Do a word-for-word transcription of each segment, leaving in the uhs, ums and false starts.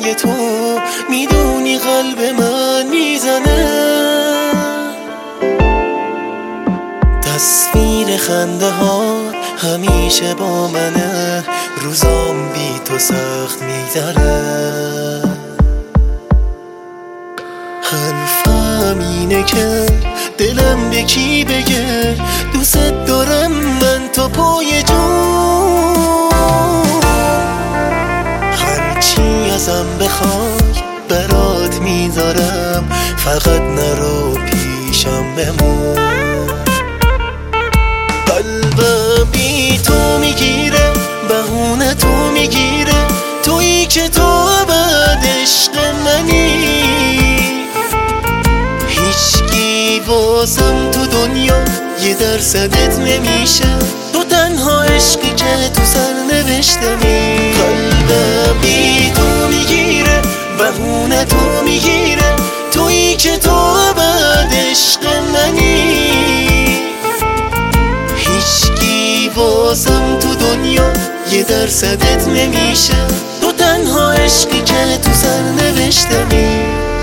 پای تو میدونی قلب من میزنه. تصویر خنده ها همیشه با منه، روزام بی تو سخت میگذره. حرفم اینه که دلم به کی بگه دوست دارم من تو پای جون. هرچی ازم بخوای برات میذارم، فقط نرو پیشم بمون. قلبم بی تو میگیره، بهونه تو میگیره، تویی که تو بعد عشق منی. هیچکی واسم تو دنیا یه درصدت نمیشه، تو تنها عشقی که تو سرنوشتمی. قلبم بی تو میگیره، بهونه تو میگیره، تویی که تو بعد عشق منی. هیچکی واسم تو دنیا یه درصدت نمیشه، تو تنها عشقی که تو سرنوشتمی.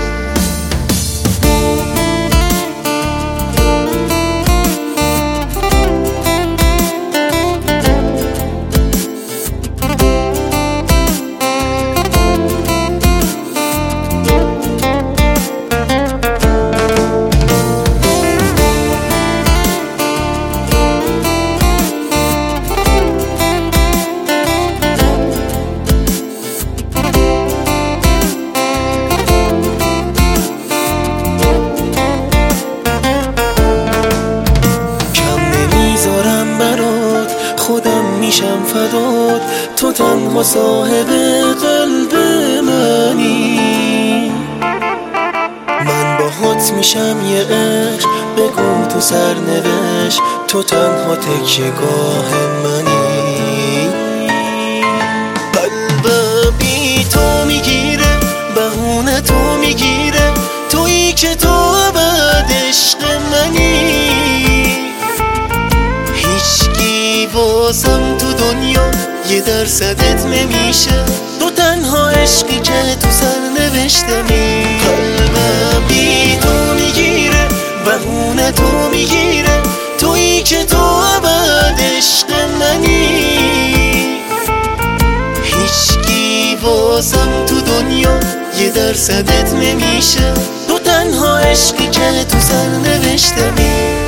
خودم میشم فدات، تو تنها صاحب قلب منی. من باهات میشم یه عشق، بگو تو سرنوشت، تو تنها تکیه‌گاه منی. قلبم بی تو میگیره، بهونه تو میگیره، تویی که تو بعد عشق منی. واسم تو دنیا یه درصدت نمیشه، تو تنها عشقی که تو سرنوشتمی. قلبم بی تو میگیره، بهونه تو میگیره، تویی که تو بعد عشق منی. هیچکی واسم تو دنیا یه درصدت نمیشه، تو تنها عشقی که تو سرنوشتمی.